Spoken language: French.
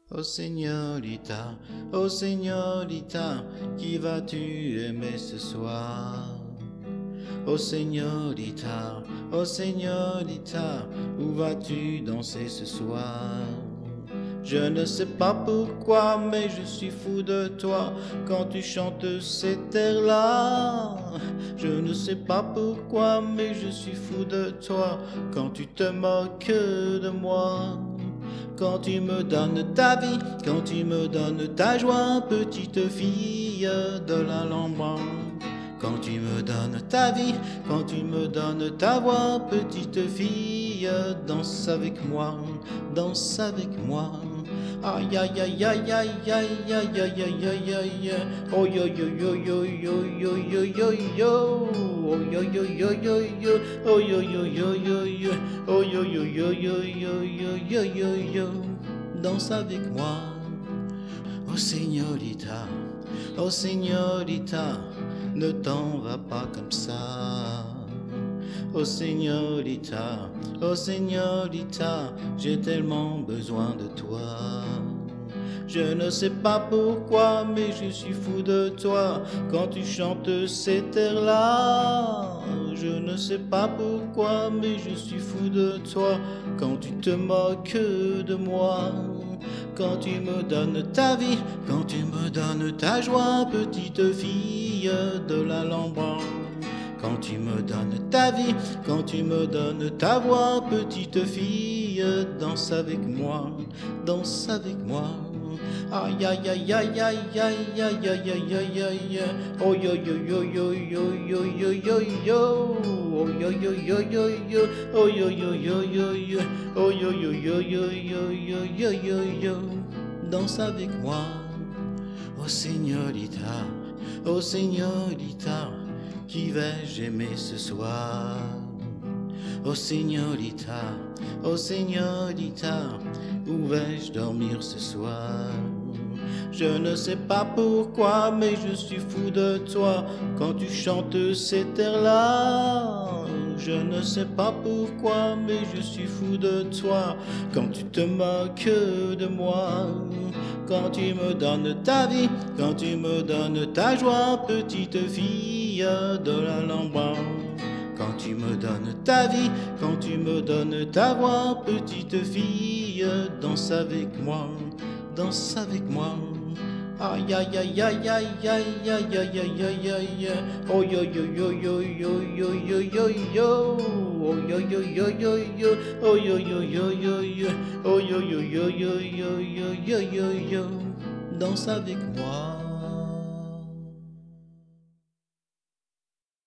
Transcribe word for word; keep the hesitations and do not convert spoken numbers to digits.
Oh señorita, oh señorita, qui vas-tu aimer ce soir? Oh señorita, oh señorita, où vas-tu danser ce soir? Je ne sais pas pourquoi, mais je suis fou de toi quand tu chantes ces airs-là. Je ne sais pas pourquoi, mais je suis fou de toi quand tu te moques de moi. Quand tu me donnes ta vie, quand tu me donnes ta joie, petite fille de la Lambre. Quand tu me donnes ta vie, quand tu me donnes ta voix, petite fille, danse avec moi, danse avec moi. Aïe aïe aïe aïe aïe aïe aïe aïe aïe aïe aïe. Oh yo yo yo yo yo yo yo yo yo. Oh yo yo yo yo yo. Oh yo yo yo yo yo. Oh yo yo yo yo yo yo yo yo yo. Danse avec moi. Oh señorita, oh señorita, ne t'en va pas comme ça. Oh señorita, oh señorita, j'ai tellement besoin de toi. Je ne sais pas pourquoi, mais je suis fou de toi quand tu chantes ces airs-là. Je ne sais pas pourquoi, mais je suis fou de toi quand tu te moques de moi. Quand tu me donnes ta vie, quand tu me donnes ta joie, petite fille de la Lambre. Quand tu me donnes ta vie, quand tu me donnes ta voix, petite fille, danse avec moi, danse avec moi. Aïe aïe aïe aïe aïe aïe aïe aïe aïe aïe aïe. Oh yo yo yo yo yo yo yo yo yo. Oh yo yo yo yo yo. Oh yo yo yo yo yo. Oh yo yo yo yo yo yo yo yo yo. Danse avec moi. Oh señorita, oh señorita, qui vais-je aimer ce soir? Oh señorita, oh señorita, où vais-je dormir ce soir? Je ne sais pas pourquoi, mais je suis fou de toi quand tu chantes ces airs-là. Je ne sais pas pourquoi, mais je suis fou de toi quand tu te moques de moi. Quand tu me donnes ta vie, quand tu me donnes ta joie, petite fille de la Lambre. Quand tu me donnes ta vie, quand tu me donnes ta voix, petite fille, danse avec moi, danse avec moi. Aïe aïe aïe aïe aïe aïe aïe aïe aïe aïe aïe. Oh yo yo yo yo yo yo yo yo yo. Oh yo yo yo yo yo. Oh yo yo yo yo yo. Oh yo yo yo yo yo yo yo yo yo. Danse avec moi.